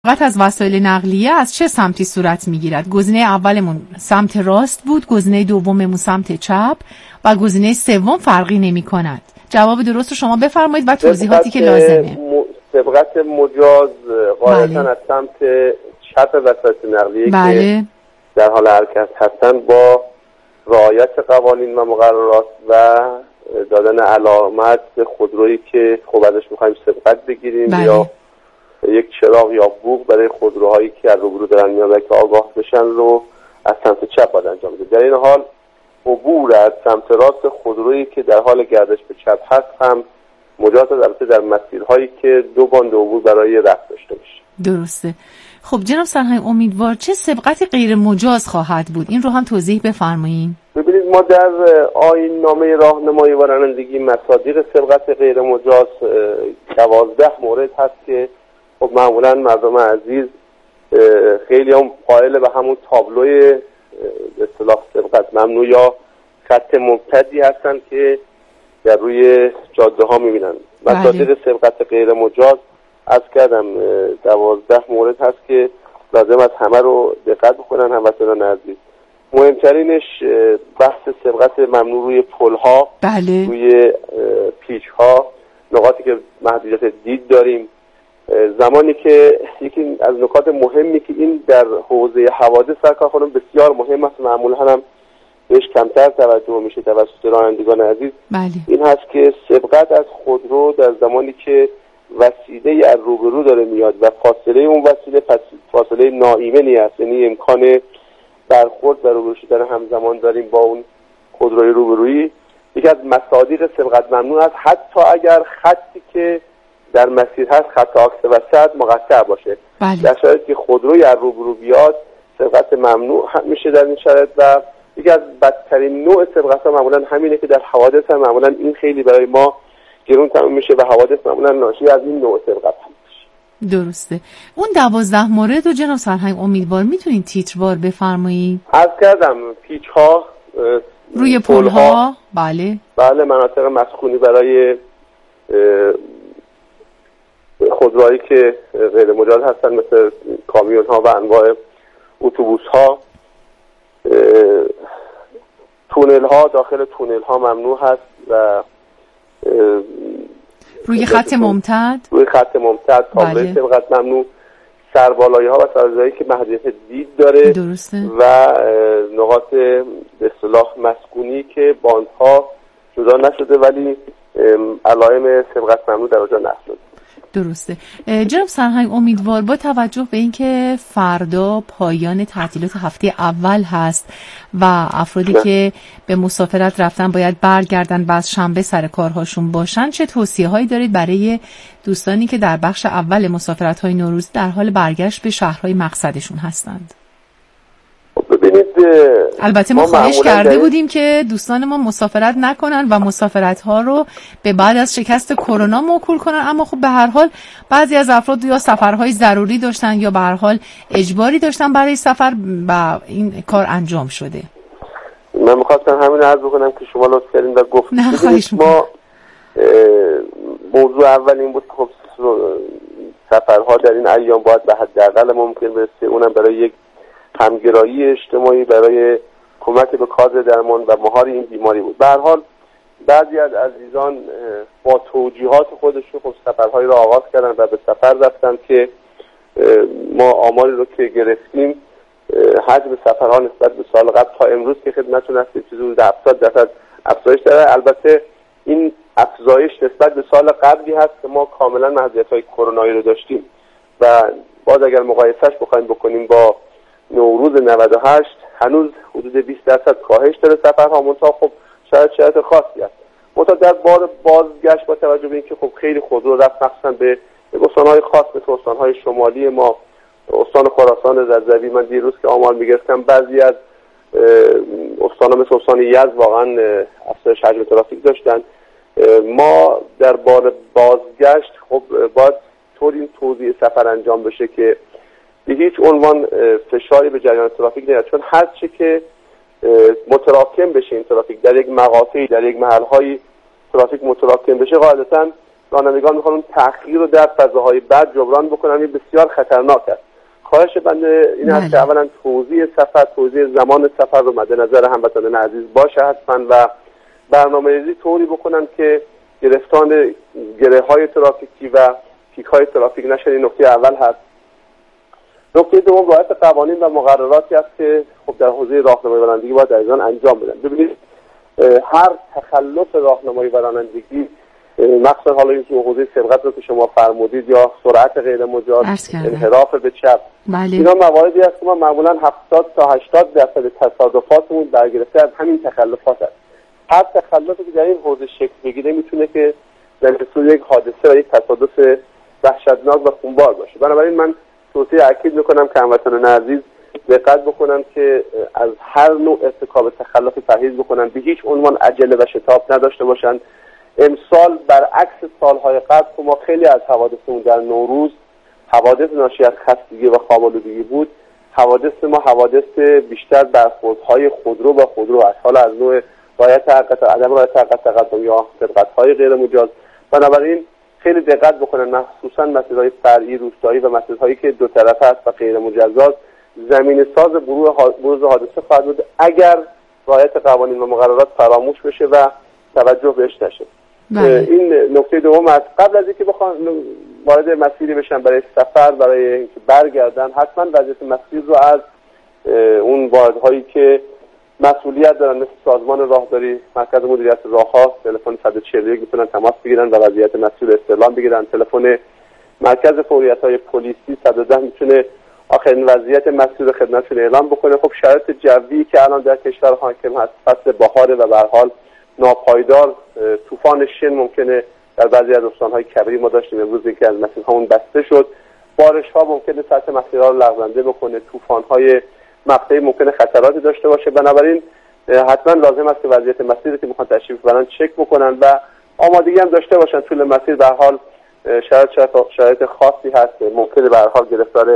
فقط از وسایل نقلیه از چه سمتی صورت میگیرد؟ گزینه اولمون سمت راست بود، گزینه دوممون سمت چپ و گزینه سوم فرقی نمی کند. جواب درست رو شما بفرمایید و توضیحاتی که لازمه. سبقت مجاز غالباً از سمت چپ وسایل نقلیه که در حال حرکت هستن با رعایت قوانین و مقررات و دادن علامت به خودرویی که خب ازش می‌خوایم سبقت بگیریم یا یک چراغ یا بوق برای خودروهایی که از روبرو دارن میان که آگاه بشن رو از سمت چپ باید انجام بده. در این حال عبور از سمت راست خودرویی که در حال گردش به چپ هست هم مجاز است، البته در مسیرهایی که دو باند عبور برای رفت داشته باشه. درسته. خب جناب سرهنگ امیدوار چه سبقتی غیر مجاز خواهد بود؟ این رو هم توضیح بفرمایید. ببینید ما در آیین نامه راهنمایی و رانندگی مصادیق سبقت غیر مجاز 12 مورد هست که خب معمولا مردم عزیز خیلی هم قائل به همون تابلوی به اصطلاح سبقت ممنوع یا خط ممتدی هستن که در روی جاده ها میبینن. مصادیق سبقت غیر مجاز از کردم 12 مورد هست که لازم است همه رو دقت بکنن هموطنان عزیز. مهمترینش بحث سبقت ممنوع روی پل ها، روی پیچ ها، نقاطی که محدودیت دید داریم. زمانی که یکی از نکات مهمی که این در حوزه حوادث سرکار خانم بسیار مهم است، معمولا هم بهش کمتر توجه میشه توسط رانندگان عزیز، این هست که سبقت از خودرو در زمانی که وسیله از روبرو داره میاد و فاصله اون وسیله فاصله ناایمنی است، یعنی امکان برخورد و روبرو شدن همزمان داریم با اون خودروی روبرویی، یکی از مصادیق سبقت ممنوع است، حتی اگر خطی که در مسیر هست خط عکس وسط مقطع باشه. در شرایطی که خودروی از روبرو بیاد سبقت ممنوع میشه در این شرایط و یکی از بدترین نوع سبقت ها معمولا همینه که در حوادث هم معمولا این خیلی برای ما گرون تموم میشه و حوادث معمولا ناشی از این نوع سبقت هست. درسته. اون 12 مورد رو جناب سرهنگ امیدوار میتونین تیتروار بفرمایید؟ عرض کردم پیچ ها، روی پل ها، بله مناطق مسکونی برای خودروهایی که غیر مجاز هستن مثل کامیون ها و انواع اتوبوس ها، تونل ها، داخل تونل ها ممنوع هست و روی خط ممتد تابلوی سبقت ممنوع، سربالایی ها و سربالایی که محدودیت دید داره. درسته. و نقاط به اصطلاح مسکونی که باندها جدا نشده ولی علائم سبقت ممنوع در اونجا نصب شده. درسته. جناب سرهنگ امیدوار با توجه به اینکه فردا پایان تعطیلات هفته اول هست و افرادی که به مسافرت رفتن باید برگردن و از شنبه سر کارهاشون باشن، چه توصیه‌هایی دارید برای دوستانی که در بخش اول مسافرت‌های نوروزی در حال برگشت به شهرهای مقصدشون هستند؟ ببینید البته ما خواهش کرده بودیم که دوستان ما مسافرت نکنن و مسافرت ها رو به بعد از شکست کرونا موکول کنن، اما خب به هر حال بعضی از افراد یا سفرهای ضروری داشتن یا به هر حال اجباری داشتن برای سفر و این کار انجام شده. من می‌خواستم همین عرض بکنم که شما لطف کردین و گفتید ما موضوع اول این بود که خب سفرها در این ایام باید به حداقل ممکن برسه، اونم برای یک همگرایی اجتماعی برای کمک به کادر درمان و مهار این بیماری بود. به هر حال بعضی از عزیزان با توجیهات خودشون خب سفرهایی را آغاز کردن و به سفر رفتن که ما آماری رو که گرفتیم حجم سفرها نسبت به سال قبل تا امروز که خدمتتون هستیم چیزی حدود 70% افزایش داره. البته این افزایش نسبت به سال قبلی هست که ما کاملا محدودیت‌های کرونایی رو داشتیم و باز اگر مقایسهش بخوایم بکنیم با نوروز 98 هنوز حدود 20% کاهش داره سفرها، منتها خب شرایط خاصی هست. منتها در بار بازگشت با توجه به اینکه خب خیلی خودرو رفت مخصوصا به استان‌های خاص مثل استان‌های شمالی ما، استان خراسان رضوی، من دیروز که آمار می‌گرفتم بعضی از استان‌ها مثل استان یزد واقعا افزایش حجم ترافیک داشتن. ما در بار بازگشت خب باید طور این توزیع سفر انجام بشه که به هیچ عنوان فشاری به جریان ترافیک نیاد، چون هر چه که متراکم بشه این ترافیک در یک مقاطعی در یک محل‌های ترافیک متراکم بشه، قاعدتاً رانندگان میخوان اون تأخیر رو در فضاهای بعد جبران بکنن، این بسیار خطرناک است. خواهش بنده این است که اولا توزیع سفر، توزیع زمان سفر رو مد نظر هموطنان عزیز باشه حتما و برنامه‌ریزی طوری بکنن که گرفتان گره‌های ترافیکی و پیک‌های ترافیک نشه. این نکته اول هست. نکته دوم رعایت قوانین و مقرراتی است که خب در حوزه راهنمایی و رانندگی باید در آن انجام بدن. ببینید هر تخلف راهنمایی و رانندگی، مخصوصا حالا این حوزه سبقت رو که شما فرمودید یا سرعت غیر مجاز، انحراف به چپ، اینا مواردی است که ما معمولا 70 تا 80% تصادفاتمون برگرفته از همین تخلفات است. هر تخلفی که در این حوزه شکل بگیره میتونه که در صورت یک حادثه و یک تصادف وحشتناک و خونبار باشه. بنابراین من توصیه اکید میکنم که هموطنان عزیز دقت بکنن که از هر نوع ارتکاب تخلفی پرهیز بکنن، به هیچ عنوان عجله و شتاب نداشته باشن. امسال برعکس سالهای قبل که ما خیلی از حوادثمون در نوروز حوادث ناشی از خستگی و خواب‌آلودگی بود، حوادث ما حوادث بیشتر برخوردهای خودرو و خودرو است، حالا از نوع رعایت حق، عدم رعایت حق تقدم یا سبقت‌های غیر مجاز. بنابراین خیلی دقت بکنن، مخصوصا مسائل فرعی روستایی و مسائلی که دو طرفه است و غیر مجزا زمین ساز بروز حادثه خواهد بود اگر رعایت قوانین و مقررات فراموش بشه و توجه بهش نشه. این نکته دوم است. قبل از اینکه بخوام وارد مسیری بشن برای سفر، برای اینکه برگردن، حتما وضعیت مسیر رو از اون واحدهایی که مسئولیت دارن مثل سازمان راهداری، مرکز مدیریت راهها، تلفن 141 میتونن تماس بگیرن و وضعیت مسیر استعلام بگیرن. تلفن مرکز فوریت‌های پلیسی 110 میتونه آخرین وضعیت مسیر رو خدمتشون اعلام بکنه. خب شرایط جوی که الان در کشور حاکم هست، فصل بهاره و به هر حال ناپایدار، طوفان شن ممکنه در بعضی از استان‌های کبری ما داشتیم امروز که از مسیرهامون بسته شد. بارش‌ها ممکنه سطح مسیرها رو لغزنده بکنه، طوفان‌های مقطعی ممکنه خطراتی داشته باشه. بنابراین حتما لازم است که وضعیت مسیری که میخوان تشریف ببرن چک بکنن و آمادگی هم داشته باشن. طول مسیر به هر حال شرایط خاصی هست، ممکنه به هر حال گرفتار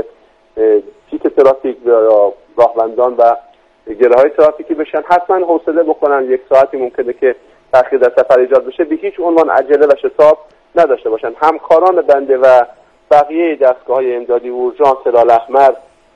پیک ترافیک یا راهبندان و گره‌های ترافیکی بشن. حتما حوصله بکنن، یک ساعتی ممکنه که تأخیر در سفر ایجاد بشه، به هیچ عنوان عجله و شتاب نداشته باشن. همکاران بنده و بقیه دستگاه‌های امدادی، اورژانس، هلال احمر،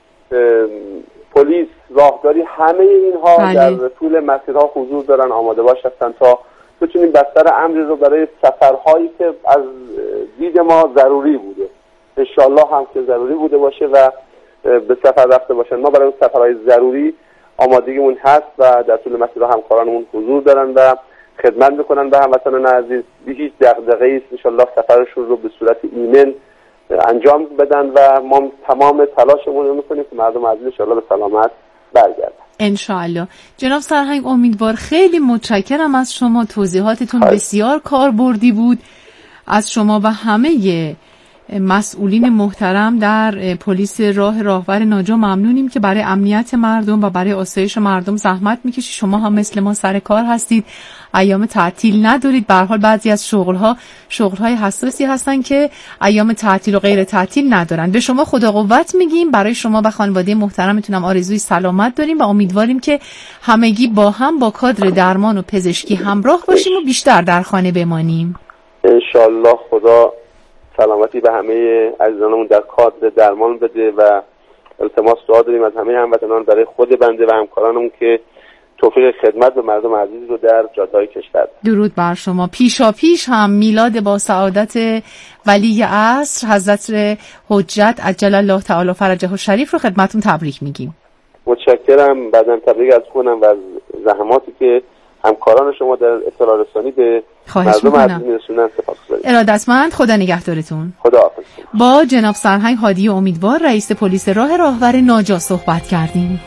پلیس، راهداری، همه اینها در طول مسیرها حضور دارن، آماده باش هستن تا بتونیم بستر امری رو برای سفرهایی که از دید ما ضروری بوده، انشالله هم که ضروری بوده باشه و به سفر رفته باشن. ما برای اون سفرهای ضروری آمادگیمون هست و در طول مسیرها همکارانمون حضور دارن و خدمت میکنن به هموطنان عزیز. به هیچ دغدغه‌ای است، انشالله سفرشون رو به صورت ایمن انجام بدن و ما تمام تلاشمون رو میکنیم که مردم عزیز انشالله به سلامت برگردن انشالله. جناب سرهنگ امیدوار، خیلی متشکرم از شما، توضیحاتتون بسیار کاربردی بود. از شما و همه مسئولین محترم در پلیس راهور ناجا ممنونیم که برای امنیت مردم و برای آسایش مردم زحمت میکشید. شما هم مثل ما سر کار هستید، ایام تعطیل ندارید. به هر حال بعضی از شغل‌های حساسی هستن که ایام تعطیل و غیر تعطیل ندارن. به شما خدا قوت میگیم. برای شما و خانواده محترمتون هم آرزوی سلامت داریم و امیدواریم که همگی با هم با کادر درمان و پزشکی همراه باشیم و بیشتر در خانه بمانیم. انشالله خدا سلامتی به همه عزیزانمون در کادر درمان بده و التماس دعا داریم از همه هموطنان برای خود بنده و همکارانمون که توفیق خدمت به مردم عزیز رو در جاده‌های کشور. درود بر شما. پیشاپیش هم میلاد با سعادت ولی عصر حضرت حجت عجل الله تعالی فرجه الشریف رو خدمتتون تبریک میگیم. متشکرم. بعداً تبریک از کنم و از زحماتی که همکاران شما در اطلاع رسانی به مردم عزیز میرسونن سپاسگزاریم. ارادتمند. خدا نگهدارتون. خداحافظ. با جناب سرهنگ هادی امیدوار رئیس پلیس راهور ناجا صحبت کردیم.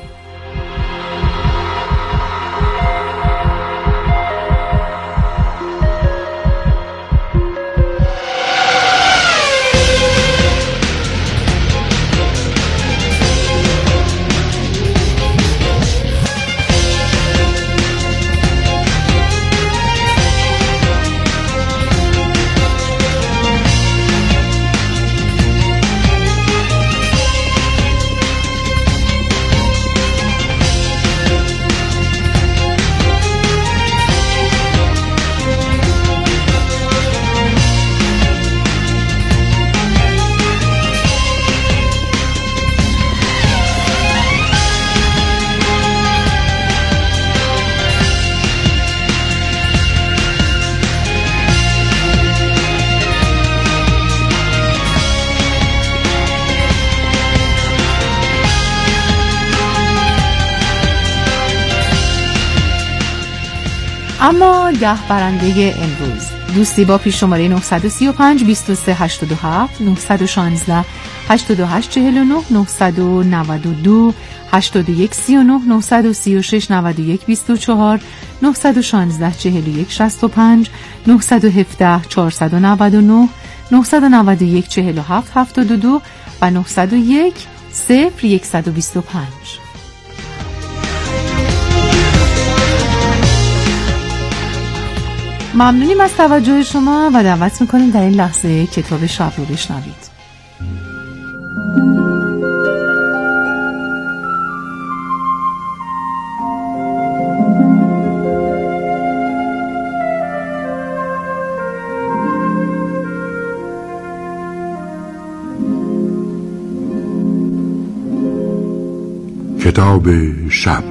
اما 10 برنده امروز: دوستی با پیش شماره 935 2387 916 8849 992 8139 936 91 24 916 41 65 917 499 991 47 72 و 901 0125. ممنونیم از توجه شما و دعوت میکنیم در این لحظه کتاب شب رو بشنوید. کتاب شب.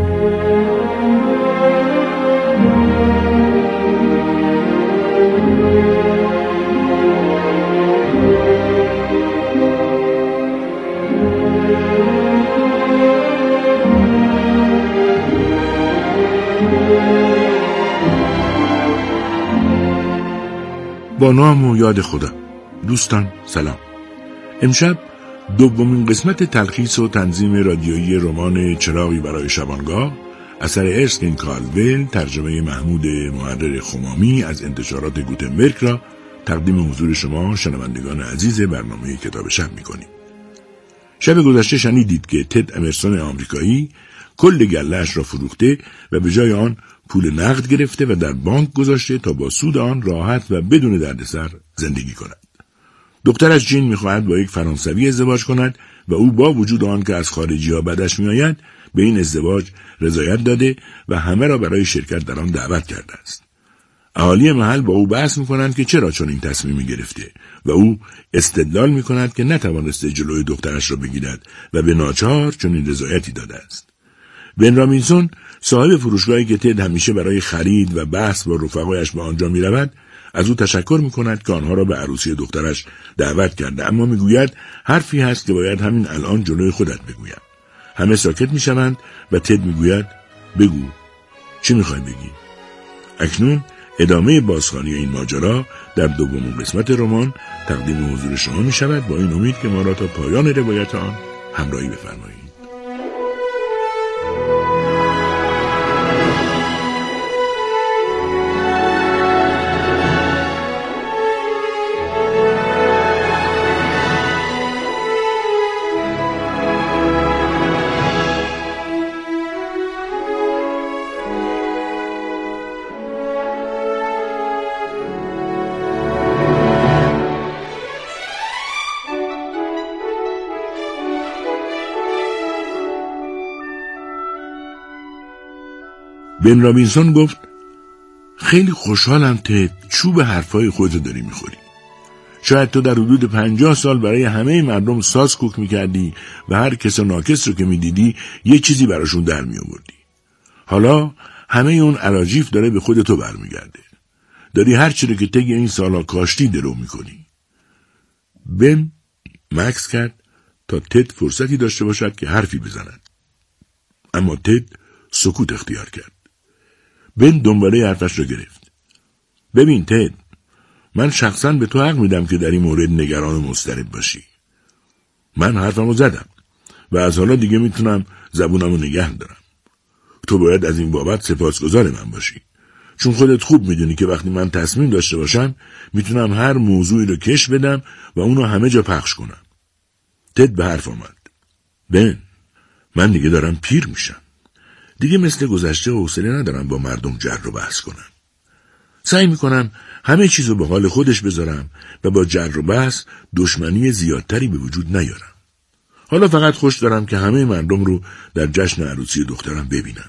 با نام و یاد خدا. دوستان سلام. امشب دومین قسمت تلخیص و تنظیم رادیویی رمان چراغی برای شبانگاه اثر ارسکین کالدول ترجمه محمود محرر خمامی از انتشارات گوتنبرگ را تقدیم حضور شما شنوندگان عزیز برنامه کتاب شب می‌کنیم. شب گذشته شنیدید که تد امرسون آمریکایی کل گله‌اش را فروخته و به جای آن پول نقد گرفته و در بانک گذاشته تا با سود آن راحت و بدون دردسر زندگی کند. دخترش جین می‌خواهد با یک فرانسوی ازدواج کند و او با وجود آن که از خارجی‌ها بدش می‌آید به این ازدواج رضایت داده و همه را برای شرکت در آن دعوت کرده است. اهالی محل با او بحث می‌کنند که چرا چنین تصمیمی گرفته و او استدلال می‌کند که نتوانسته جلوی دخترش را بگیرد و به ناچار چنین رضایتی داده است. بن رامینسون صاحب فروشگاهی که تد همیشه برای خرید و بحث با رفقایش به آنجا می‌رود از او تشکر می‌کند که آنها را به عروسی دخترش دعوت کرده، اما می‌گوید حرفی هست که باید همین الان جلوی خودت بگویم. همه ساکت می‌شوند و تد می‌گوید بگو چی می‌خوای بگی؟ اکنون ادامه بازخوانی این ماجرا در دومین قسمت رمان تقدیم حضور شما می‌شود با این امید که ما را تا پایان روایت آن همراهی بفرمایید. بن رامینسون گفت خیلی خوشحالم تد چوب حرفای خودتو داری میخوری. شاید تو در حدود 50 سال برای همه مردم ساز کوک میکردی و هر کس ناکس رو که میدیدی یه چیزی براشون در میآوردی. حالا همه اون اراجیف داره به خودتو برمیگرده. داری هر چی رو که طی این سالا کاشتی درو میکنی. بن مکث کرد تا تد فرصتی داشته باشد که حرفی بزند. اما تد سکوت اختیار کرد. بن دنباله حرفش رو گرفت. ببین تد، من شخصا به تو حق میدم که در این مورد نگران و مضطرب باشی. من حرفمو زدم و از حالا دیگه میتونم زبونمو نگه دارم. تو باید از این بابت سپاسگزار من باشی، چون خودت خوب میدونی که وقتی من تصمیم داشته باشم میتونم هر موضوعی رو کش بدم و اونو همه جا پخش کنم. تد به حرف آمد. بن، من دیگه دارم پیر میشم. دیگه مثل گذشته حوصله ندارم با مردم جر و بحث کنم. سعی میکنم همه چیزو به حال خودش بذارم و با جر و بحث دشمنی زیادتری به وجود نیارم. حالا فقط خوش دارم که همه مردم رو در جشن عروسی دخترم ببینم.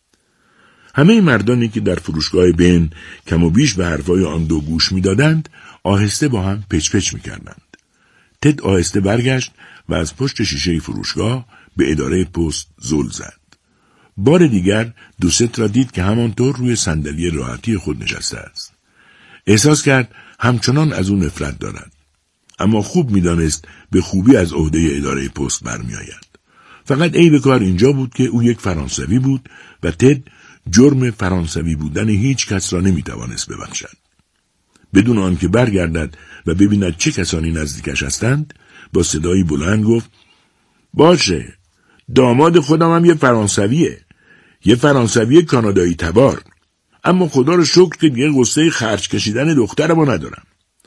همه مردانی که در فروشگاه بن کم و بیش به حرفای آن دو گوش میدادند آهسته با هم پچ پچ میکردند. تد آهسته برگشت و از پشت شیشه فروشگاه به اداره پست زل زد. بار دیگر دوست را دید که همانطور روی صندلی راحتی خود نشسته است. احساس کرد همچنان از اون نفرت دارد، اما خوب میدانست به خوبی از عهده اداره پست برمی آید. فقط عیب کار اینجا بود که او یک فرانسوی بود و تد جرم فرانسوی بودن هیچ کس را نمیتوانست ببخشد. بدون آنکه برگردد و ببیند چه کسانی نزدیکش هستند، با صدایی بلند گفت: باشه، داماد خودم هم یه فرانسویه، یه فرانسوی کانادایی تبار، اما خدا رو شکر که دیگه قصه خرج کشیدن دخترمو ندارم.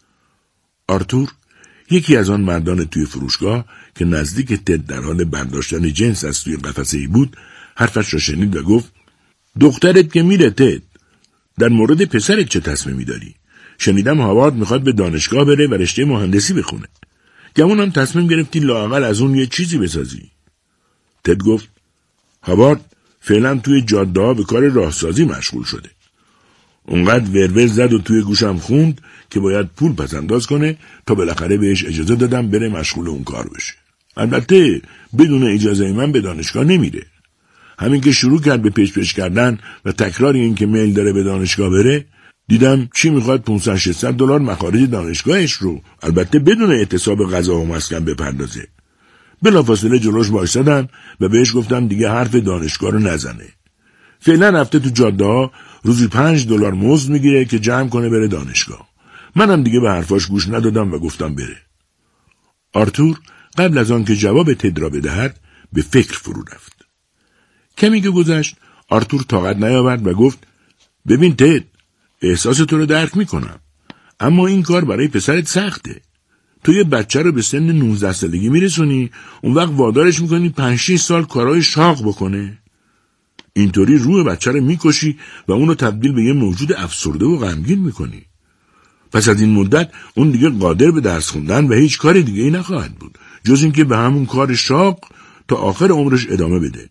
آرتور، یکی از آن مردان توی فروشگاه که نزدیک تد در حال برداشتن جنس از توی قفسه‌ای بود، حرفش را شنید و گفت: دخترت که میره تد، در مورد پسرت چه تصمیمی داری؟ شنیدم هاوارد میخواد به دانشگاه بره و رشته مهندسی بخونه. گمون هم تصمیم گرفتی لااقل از اون یه چیزی بسازی. تد گفت: هاوارد فعلا توی جاده‌ها به کار راهسازی مشغول شده. اونقدر ورور زد و توی گوشم خوند که باید پول پسنداز کنه تا بالاخره بهش اجازه دادم بره مشغول اون کار بشه. البته بدون اجازه من به دانشگاه نمیره. همین که شروع کرد به پیش کردن و تکرار این که میل داره به دانشگاه بره، دیدم چی میخواد $500-600 مخارج دانشگاهش رو، البته بدون اعتصاب غذا و مسکن بپردازه. بلافاصله جلوش وایسادم و بهش گفتم دیگه حرف دانشگاه رو نزنه. فعلا رفته تو جاده ها روزی $5 مزد میگیره که جمع کنه بره دانشگاه. منم دیگه به حرفاش گوش ندادم و گفتم بره. آرتور قبل از آن که جواب تد را بدهد به فکر فرو رفت. کمی که گذشت آرتور طاقت نیاورد و گفت: ببین تد، احساس تو رو درک میکنم، اما این کار برای پسرت سخته. تو یه بچه رو به سن 19 سالگی میرسونی، اون وقت وادارش میکنی 5-6 سال کارهای شاق بکنه. اینطوری روح بچه رو میکشی و اونو تبدیل به یه موجود افسرده و غمگین میکنی. پس از این مدت اون دیگه قادر به درس خوندن و هیچ کار دیگه ای نخواهد بود جز اینکه به همون کار شاق تا آخر عمرش ادامه بده.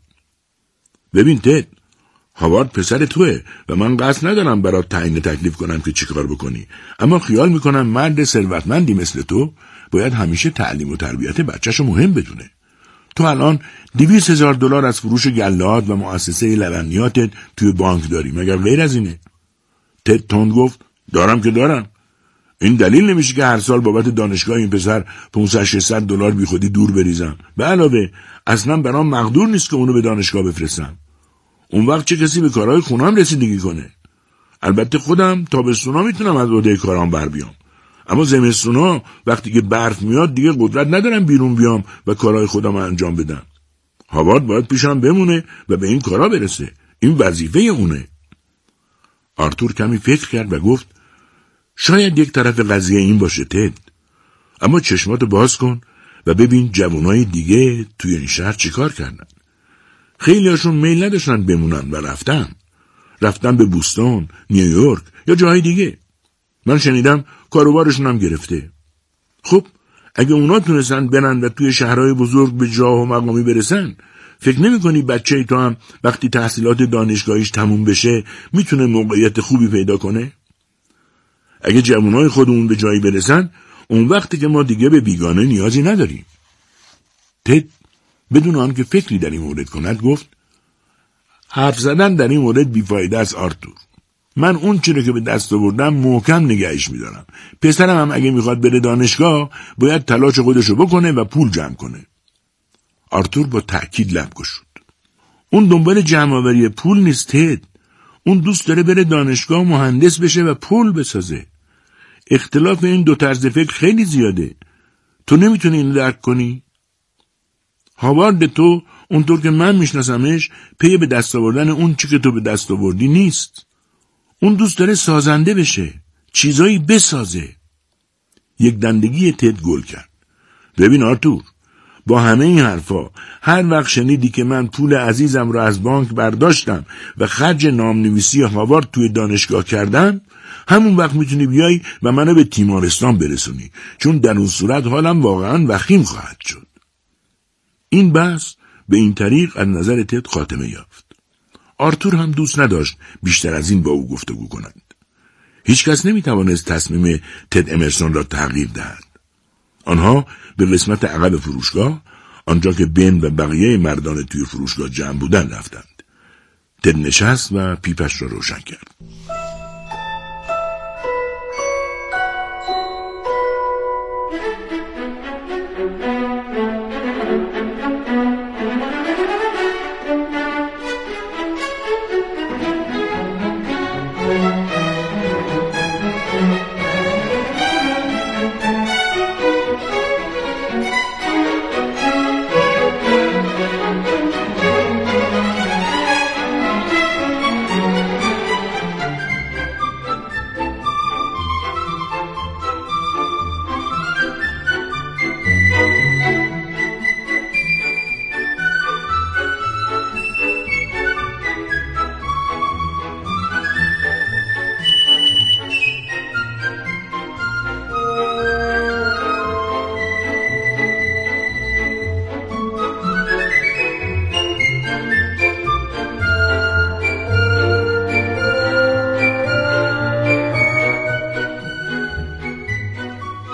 ببین تد، هاوارد پسر توه و من قصد ندارم برات تعیین تکلیف کنم که چی کار بکنی، اما خیال میکنم مرد ثروتمندی مثل تو باید همیشه تعلیم و تربیت بچه‌شو مهم بدونه. تو الان $200,000 از فروش گله‌هات و مؤسسه لبنیاتت توی بانک داری، مگر غیر از اینه؟ تد تند گفت: دارم که دارم. این دلیل نمیشه که هر سال بابت دانشگاه این پسر $500-600 بی خودی دور بریزم. به علاوه اصلا برام مقدور نیست که اونو به دانشگاه بفرستم. اون وقت چه کسی به کارهای خونم رسیدگی کنه؟ البته خودم تابستونا میتونم از عهده کارام بر بیام، اما زمستونا وقتی که برف میاد دیگه قدرت ندارم بیرون بیام و کارهای خودم انجام بدم. هاوارد باید پیشم بمونه و به این کارا برسه. این وظیفه اونه. آرتور کمی فکر کرد و گفت: شاید یک طرف قضیه این باشه تد، اما چشماتو باز کن و ببین جوانای دیگه توی این شهر چیکار کردن. خیلی هاشون میل نداشتن بمونن و رفتن به بوستون، نیویورک یا جاهای دیگه. من شنیدم کاروبارشون هم گرفته. خب اگه اونا تونستن برن و توی شهرهای بزرگ به جاه و مقامی برسن، فکر نمی کنی بچه تو هم وقتی تحصیلات دانشگاهیش تموم بشه میتونه موقعیت خوبی پیدا کنه؟ اگه جوانای خودمون به جایی برسن، اون وقتی که ما دیگه به بیگانه نیازی نداریم. تد بدون آن که فکری در این مورد کند گفت: حرف زدن در این مورد بیفایده است آرتور. من اون چیزی که به دست آوردم محکم نگهش میدارم. پسرم هم اگه میخواد بره دانشگاه باید تلاش خودشو بکنه و پول جمع کنه. آرتور با تأکید لب گشود. اون دنبال جمع‌آوری پول نیست تد. اون دوست داره بره دانشگاه مهندس بشه و پول بسازه. اختلاف این دو طرز فکر خیلی زیاده. تو نمیتونی اینو درک کنی؟ هاوارد تو اونطور که من میشناسمش پی به دست آوردن اون چی که تو به دست آوردی نیست. اون دوست داره سازنده بشه، چیزایی بسازه. یک دندگی تد گل کرد. ببین آرتور، با همه این حرفا هر وقت شنیدی که من پول عزیزم رو از بانک برداشتم و خرج نامنویسی هاوارد توی دانشگاه کردم، همون وقت میتونی بیای و منو به تیمارستان برسونی، چون در اون صورت حالم واقعا وخیم خواهد شد. این بحث به این طریق از نظر تد خاتمه یافت. آرتور هم دوست نداشت بیشتر از این با او گفتگو کنند. هیچ کس نمیتوانست تصمیم تد امرسون را تغییر دهد. آنها به قسمت عقب فروشگاه، آنجا که بن و بقیه مردان توی فروشگاه جمع بودن رفتند. تد نشست و پیپش را روشن کرد.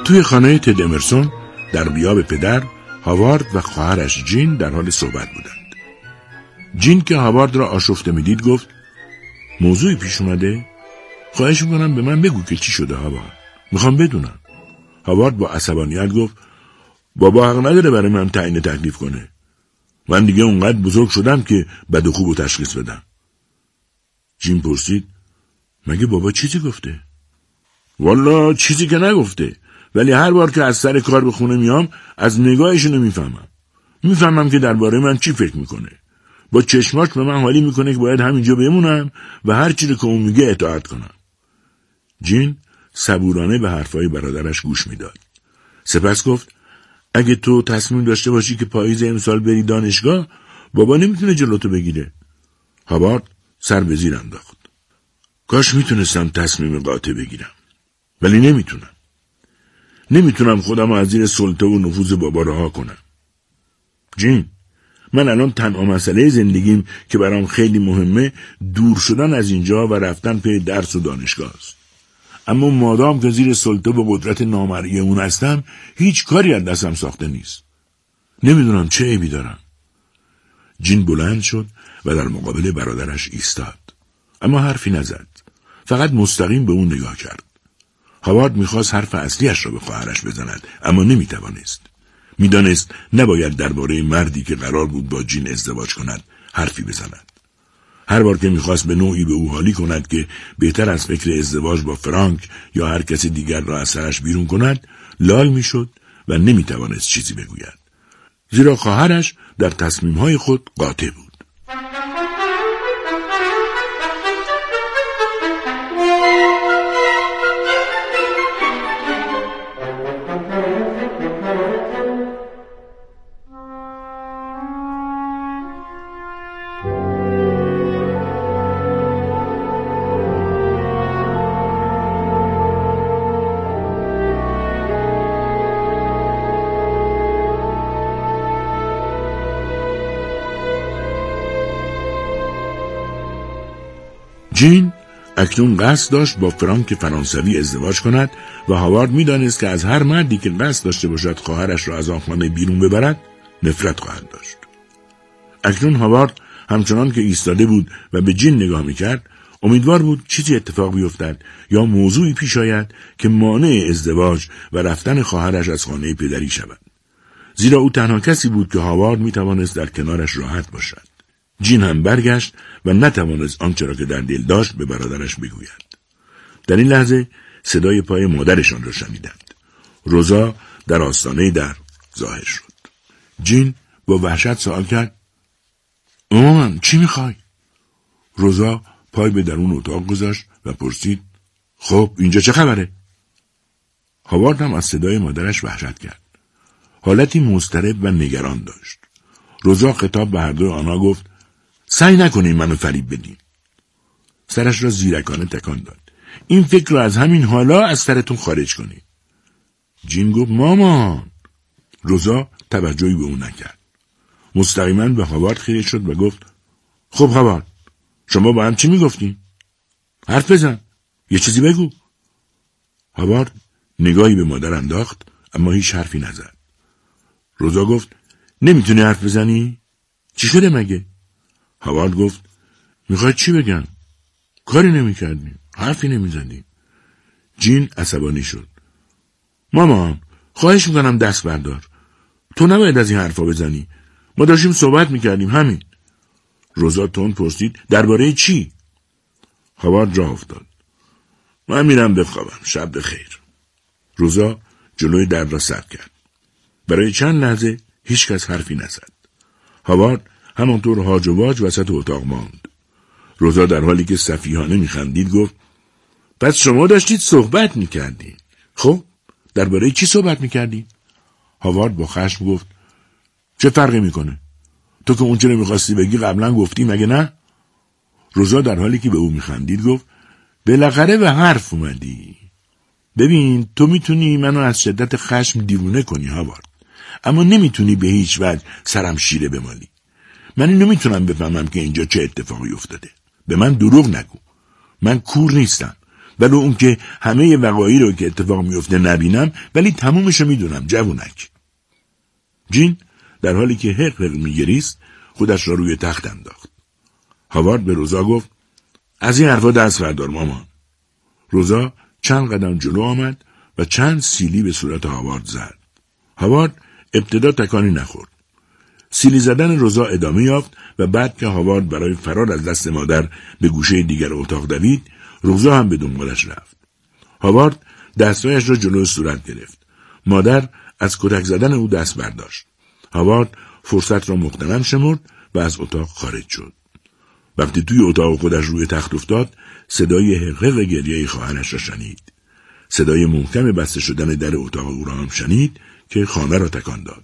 توی خانه تد امرسون در غیاب پدر، هاوارد و خواهرش جین در حال صحبت بودند. جین که هاوارد را آشفته میدید گفت: موضوعی پیش اومده؟ خواهش میکنم به من بگو که چی شده هاوارد. میخوام بدونم. هاوارد با عصبانیت گفت: بابا حق نداره برای من تعیین تکلیف کنه. من دیگه اونقدر بزرگ شدم که بد و خوب و تشخیص بدم. جین پرسید: مگه بابا چیزی گفته؟ والا چیزی که نگفته، ولی هر بار که از سر کار به خونه میام از نگاهشونو میفهمم که درباره من چی فکر میکنه. با چشماش به من حالی میکنه که باید همینجا بمونم و هر چیزی که اون میگه اطاعت کنم. جین صبورانه به حرفای برادرش گوش میداد. سپس گفت: اگه تو تصمیم داشته باشی که پاییز امسال بری دانشگاه، بابا نمیتونه جلوتو بگیره. هاوارد سر به زیر انداخت. کاش میتونستم تصمیم قاطع بگیرم، ولی نمیتونم خودم از زیر سلطه و نفوذ بابا رها کنم. جین، من الان تنها مسئله زندگیم که برام خیلی مهمه دور شدن از اینجا و رفتن پی درس و دانشگاه است. اما مادام که زیر سلطه و قدرت نامرئی اون هستم، هیچ کاری از دستم ساخته نیست. نمیدونم چه عیبی دارم. جین بلند شد و در مقابل برادرش ایستاد. اما حرفی نزد. فقط مستقیم به اون نگاه کرد. هاوارد میخواست حرف اصلیش را به خواهرش بزند، اما نمیتوانست. میدانست نباید درباره مردی که قرار بود با جین ازدواج کند حرفی بزند. هر بار که میخواست به نوعی به او حالی کند که بهتر از فکر ازدواج با فرانک یا هر کسی دیگر را از سرش بیرون کند، لال میشد و نمیتوانست چیزی بگوید. زیرا خواهرش در تصمیمهای خود قاطع بود. جین اکنون قصد داشت با فرانک فرانسوی ازدواج کند و هاوارد می‌دانست که از هر مردی که قصد داشته باشد خواهرش را از آن خانه بیرون ببرد نفرت خواهد داشت. اکنون هاوارد همچنان که ایستاده بود و به جین نگاه می‌کرد، امیدوار بود چیزی اتفاق بیفتد یا موضوعی پیش آید که مانع ازدواج و رفتن خواهرش از خانه پدری شود. زیرا او تنها کسی بود که هاوارد می‌توانست در کنارش راحت باشد. جین هم برگشت و نتوانست آنچه را که در دل داشت به برادرش بگوید. در این لحظه صدای پای مادرشان را شنیدند. روزا در آستانه در ظاهر شد. جین با وحشت سوال کرد: مامان چی میخوای؟ روزا پای به درون اتاق گذاشت و پرسید: خب اینجا چه خبره؟ هاوارد هم از صدای مادرش وحشت کرد. حالتی مضطرب و نگران داشت. روزا خطاب به هر دوی آنها گفت: سعی نکنین منو فریب بدین. سرش را زیرکانه تکان داد. این فکر را از همین حالا از سرتون خارج کنین. جین گفت: مامان. روزا توجهی به او نکرد. مستقیما به هاوارد خیره شد و گفت: خب هاوارد، شما با هم چی میگفتین؟ حرف بزن. یه چیزی بگو. هاوارد نگاهی به مادر انداخت اما هیچ حرفی نزد. روزا گفت: نمیتونی حرف بزنی؟ چی شده مگه؟ هاوارد گفت: میخوای چی بگم؟ کاری نمیکردیم، حرفی نمیزدیم. جین عصبانی شد. مامان، خواهش میکنم دست بردار. تو نباید از این حرفا بزنی. ما داشتیم صحبت میکردیم، همین. روزا تون پرسید: درباره چی؟ هاوارد راه افتاد. من میرم بخوابم، شب بخیر. روزا جلوی در را سد کرد. برای چند لحظه هیچ کس حرفی نزد. هاوارد همانطور هاج و واج وسط اتاق ماند. روزا در حالی که سفیهانه میخندید گفت: پس شما داشتید صحبت میکردین. خب درباره چی صحبت میکردین؟ هاوارد با خشم گفت: چه فرقی میکنه؟ تو که اونچه نمیخواستی بگی قبلا گفتی مگه نه؟ روزا در حالی که به او میخندید گفت: بالاخره به حرف اومدی. ببین، تو میتونی منو از شدت خشم دیوونه کنی هاوارد، اما نمیتونی به هیچ وجه سرم شیره بمالی. من اینو میتونم بفهمم که اینجا چه اتفاقی افتاده. به من دروغ نگو. من کور نیستم ولو اون که همه وقایعی رو که اتفاق میفته نبینم، ولی تمومشو میدونم جوونک. جین در حالی که حق میگریست خودش را روی تخت انداخت. هاوارد به روزا گفت از این حرفا دست بردار مامان. روزا چند قدم جلو آمد و چند سیلی به صورت هاوارد زد. هاوارد ابتدا تکانی نخورد. سیلی زدن روزا ادامه یافت و بعد که هاوارد برای فرار از دست مادر به گوشه دیگر اتاق دوید، روزا هم به دنبالش رفت. هاوارد دستایش را جلو صورت گرفت. مادر از کتک زدن او دست برداشت. هاوارد فرصت را مغتنم شمرد و از اتاق خارج شد. وقتی توی اتاق خودش روی تخت افتاد، صدای حقیق گریه خواهرش را شنید. صدای محکم بسته شدن در اتاق او را هم شنید که خانه را تکان داد.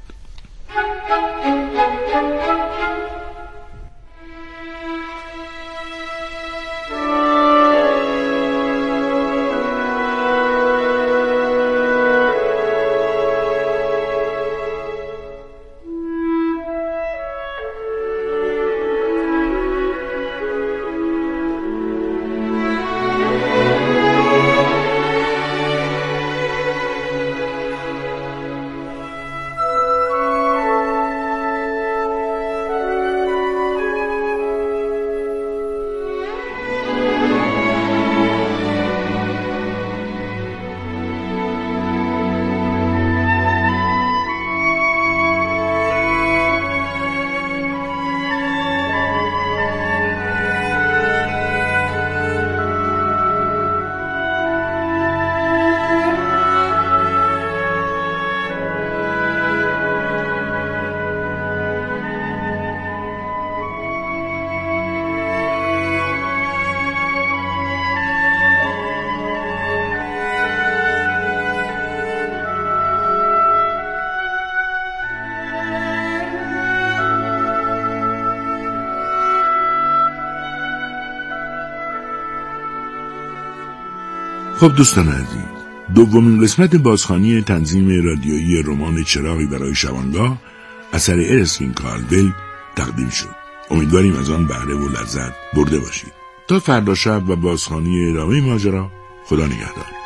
خب دوستان عزیز، دومین قسمت بازخوانی تنظیم رادیویی رمان چراغی برای شبانگاه اثر ارسکین کالدول تقدیم شد. امیدواریم از آن بهره و لذت برده باشید. تا فردا شب و بازخوانی ادامه ماجرا، خدا نگهدار.